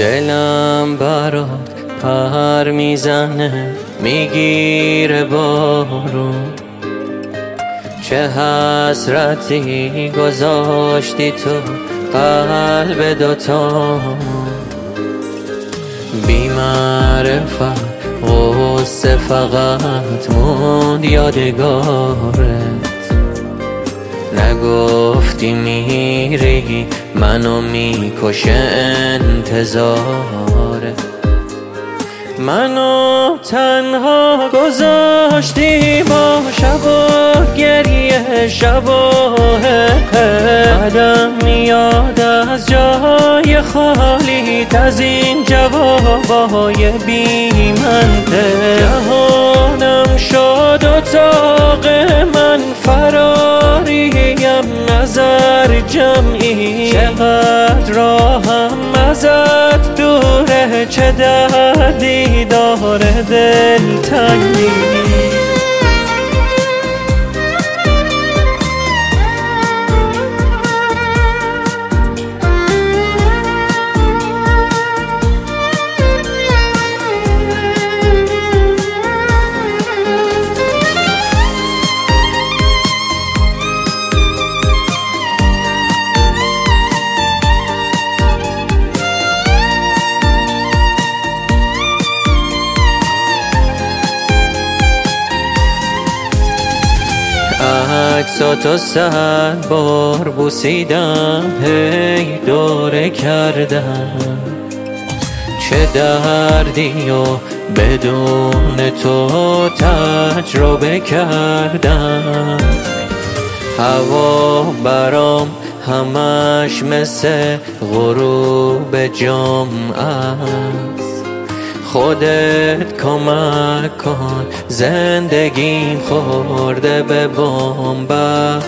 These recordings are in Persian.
دلم برات پر میزنه میگیره بارون، چه حسرتی گذاشتی تو قلب دوتامون. بی معرفت غصه فقط موند یادگارت، نگفتی میری منو میکشه انتظاره، منو تنها گذاشتی با شب و گریه شب و قدم میاد از جای خالیت، از این جوابای بی منطق. جهانم شد اتاق من، فراریم نظر جمعی، چقدر راهم ازت دوره، چه دردی داره دلتنگی. عکساتو 100 بار بوسیدم، هی دوره کردم، چه دردی و بدون تو تجربه کردم. هوا برام همش مثل غروب جمعه، خودت کمک کن، زندگیم خورده به بنبست.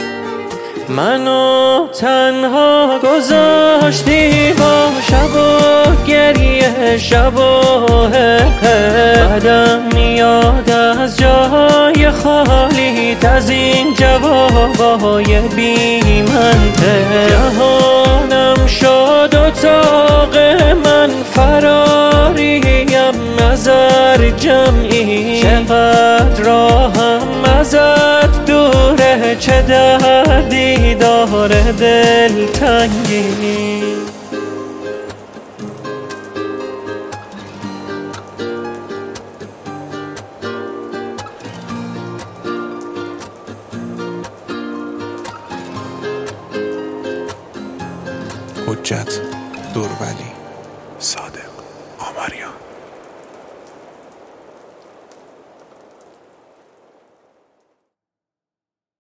منو تنها گذاشتی با شب و گریه شب و قدم میاد از جای خالیت، از این جوابای بی منطق. جهانم شد اتاق من، فراریم نظر جمعی، چقدر راهم ازت دوره، چه دردی داره دلتنگی. حجت درولی، صادق آمریان.